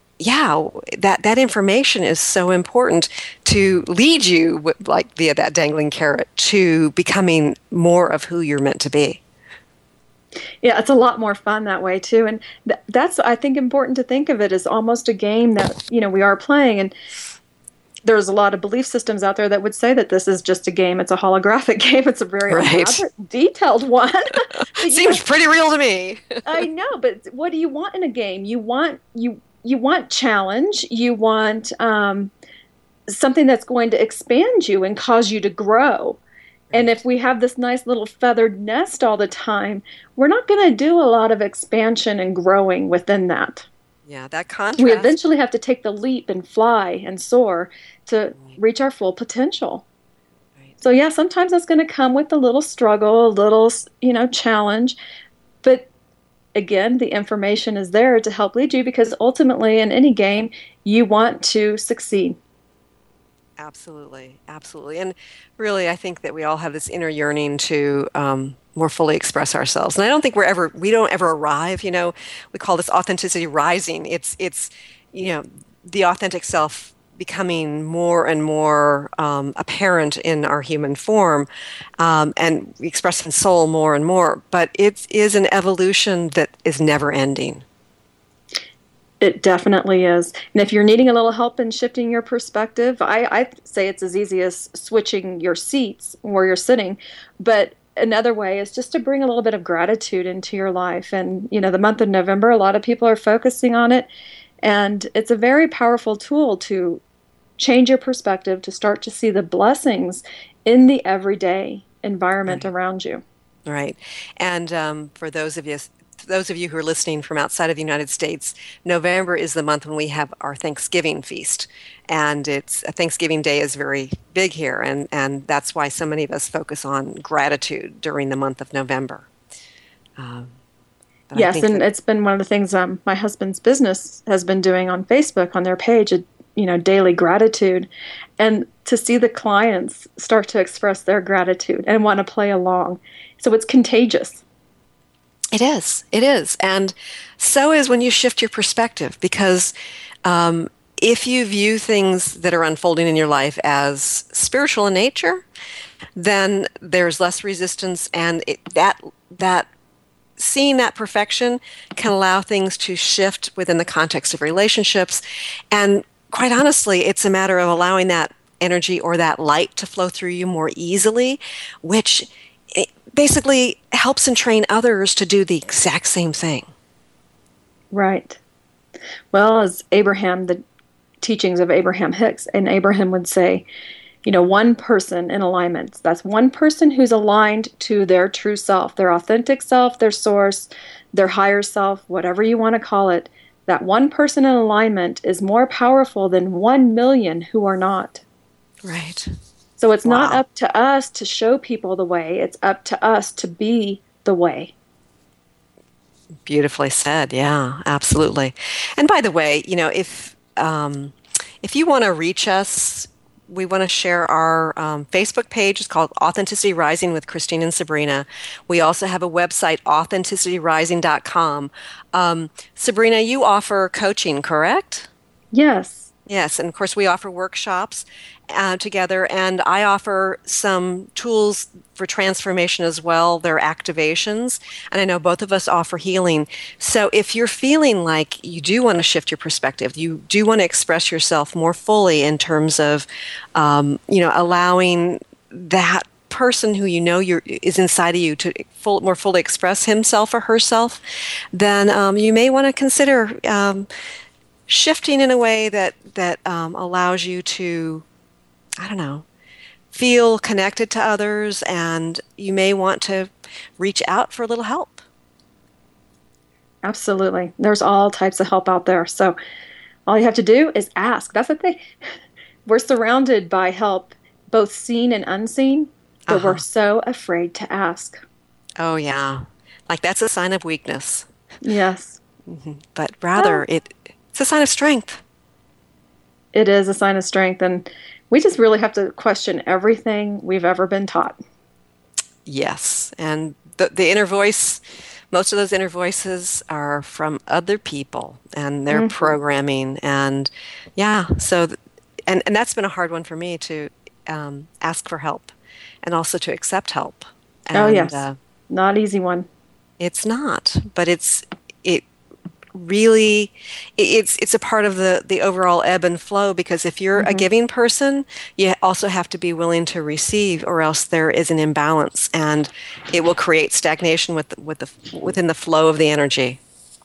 that information is so important to lead you, via that dangling carrot, to becoming more of who you're meant to be. Yeah, it's a lot more fun that way too, and that's, I think, important to think of it as almost a game that we are playing. And there's a lot of belief systems out there that would say that this is just a game. It's a holographic game. It's a very elaborate, detailed one. Seems pretty real to me. I know, but what do you want in a game? You want challenge. You want something that's going to expand you and cause you to grow. And if we have this nice little feathered nest all the time, we're not going to do a lot of expansion and growing within that. Yeah, that contrast. We eventually have to take the leap and fly and soar to reach our full potential. Right. So yeah, sometimes that's going to come with a little struggle, a little, challenge. But again, the information is there to help lead you, because ultimately in any game, you want to succeed. Absolutely. Absolutely. And really, I think that we all have this inner yearning to more fully express ourselves. And I don't think we don't ever arrive, we call this authenticity rising. It's the authentic self becoming more and more apparent in our human form, and expressing soul more and more. But it is an evolution that is never ending. It definitely is. And if you're needing a little help in shifting your perspective, I say it's as easy as switching your seats where you're sitting. But another way is just to bring a little bit of gratitude into your life. And, the month of November, a lot of people are focusing on it. And it's a very powerful tool to change your perspective, to start to see the blessings in the everyday environment around you. Right. And for those of you who are listening from outside of the United States, November is the month when we have our Thanksgiving feast. And Thanksgiving Day is very big here, and that's why so many of us focus on gratitude during the month of November. Yes, and it's been one of the things my husband's business has been doing on Facebook, on their page, daily gratitude. And to see the clients start to express their gratitude and want to play along. So it's contagious. It is. And so is when you shift your perspective, because if you view things that are unfolding in your life as spiritual in nature, then there's less resistance, and that seeing that perfection can allow things to shift within the context of relationships. And quite honestly, it's a matter of allowing that energy or that light to flow through you more easily, which basically helps and train others to do the exact same thing. Right. Well, as Abraham, the teachings of Abraham Hicks, and Abraham would say, one person in alignment. That's one person who's aligned to their true self, their authentic self, their source, their higher self, whatever you want to call it. That one person in alignment is more powerful than 1 million who are not. Right. So it's not up to us to show people the way. It's up to us to be the way. Beautifully said. Yeah, absolutely. And by the way, if you want to reach us, we want to share our Facebook page. It's called Authenticity Rising with Christine and Sabrina. We also have a website, AuthenticityRising.com. Sabrina, you offer coaching, correct? Yes. Yes, and of course we offer workshops together, and I offer some tools for transformation as well. They're activations, and I know both of us offer healing. So if you're feeling like you do want to shift your perspective, you do want to express yourself more fully in terms of, allowing that person who is inside of you to more fully express himself or herself, then you may want to consider shifting in a way that allows you to, feel connected to others, and you may want to reach out for a little help. Absolutely. There's all types of help out there. So all you have to do is ask. That's the thing. We're surrounded by help, both seen and unseen, but we're so afraid to ask. Oh, yeah. Like that's a sign of weakness. Yes. Mm-hmm. But rather, it's a sign of strength. It is a sign of strength, and we just really have to question everything we've ever been taught. Yes, and the inner voice, most of those inner voices are from other people and their programming, and so and that's been a hard one for me to ask for help, and also to accept help. And, yes, not easy one. It's not, but it really, it's a part of the overall ebb and flow, because if you're a giving person, you also have to be willing to receive, or else there is an imbalance, and it will create stagnation within the flow of the energy.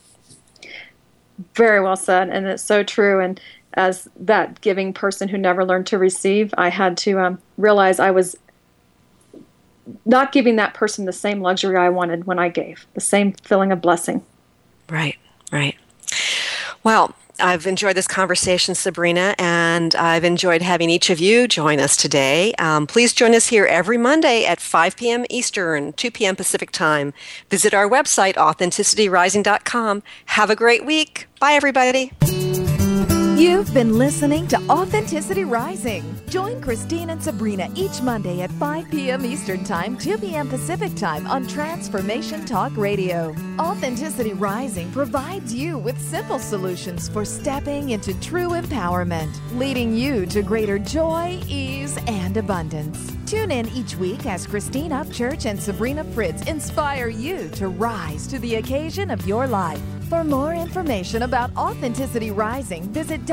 Very well said, and it's so true. And as that giving person who never learned to receive, I had to realize I was not giving that person the same luxury I wanted when I gave, the same feeling of blessing. Right. Well, I've enjoyed this conversation, Sabrina, and I've enjoyed having each of you join us today. Please join us here every Monday at 5 p.m. Eastern, 2 p.m. Pacific Time. Visit our website, AuthenticityRising.com. Have a great week. Bye, everybody. You've been listening to Authenticity Rising. Join Christine and Sabrina each Monday at 5 p.m. Eastern Time, 2 p.m. Pacific Time on Transformation Talk Radio. Authenticity Rising provides you with simple solutions for stepping into true empowerment, leading you to greater joy, ease, and abundance. Tune in each week as Christine Upchurch and Sabrina Fritz inspire you to rise to the occasion of your life. For more information about Authenticity Rising, visit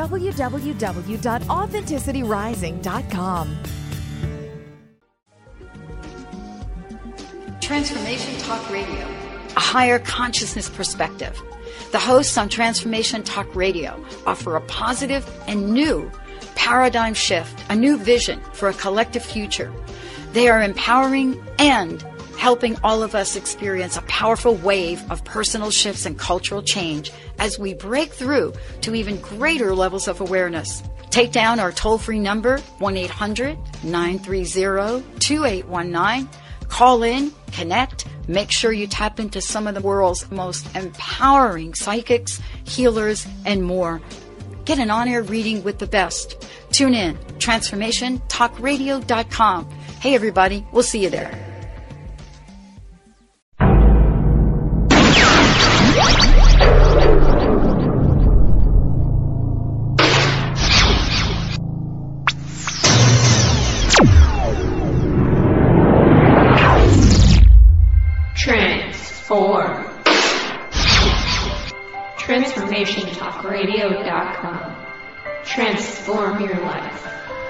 www.AuthenticityRising.com. Transformation Talk Radio, a higher consciousness perspective. The hosts on Transformation Talk Radio offer a positive and new paradigm shift, a new vision for a collective future. They are empowering and helping all of us experience a powerful wave of personal shifts and cultural change as we break through to even greater levels of awareness. Take down our toll-free number, 1-800-930-2819. Call in, connect, make sure you tap into some of the world's most empowering psychics, healers, and more. Get an on-air reading with the best. Tune in, TransformationTalkRadio.com. Hey everybody, we'll see you there. Transform. TransformationTalkRadio.com. Transform your life.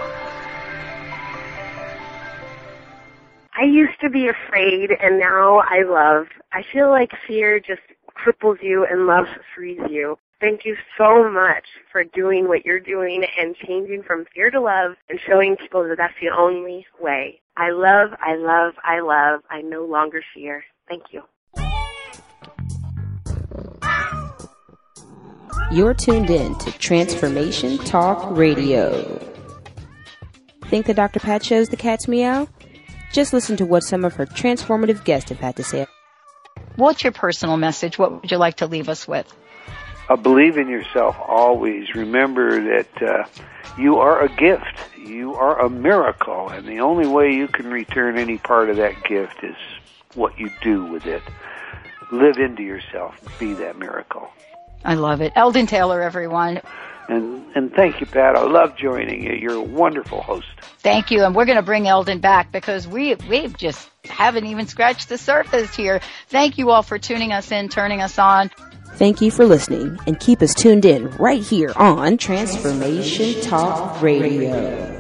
I used to be afraid, and now I love. I feel like fear just cripples you and love frees you. Thank you so much for doing what you're doing and changing from fear to love and showing people that that's the only way. I love, I love, I love. I no longer fear. Thank you. You're tuned in to Transformation Talk Radio. Think that Dr. Pat shows the cat's meow? Just listen to what some of her transformative guests have had to say. What's your personal message? What would you like to leave us with? Believe in yourself always. Remember that you are a gift. You are a miracle, and the only way you can return any part of that gift is what you do with it. Live into yourself. Be that miracle. I love it. Eldon Taylor, everyone. And thank you, Pat. I love joining you. You're a wonderful host. Thank you. And we're going to bring Eldon back because we just haven't even scratched the surface here. Thank you all for tuning us in, turning us on. Thank you for listening, and keep us tuned in right here on Transformation Talk Radio.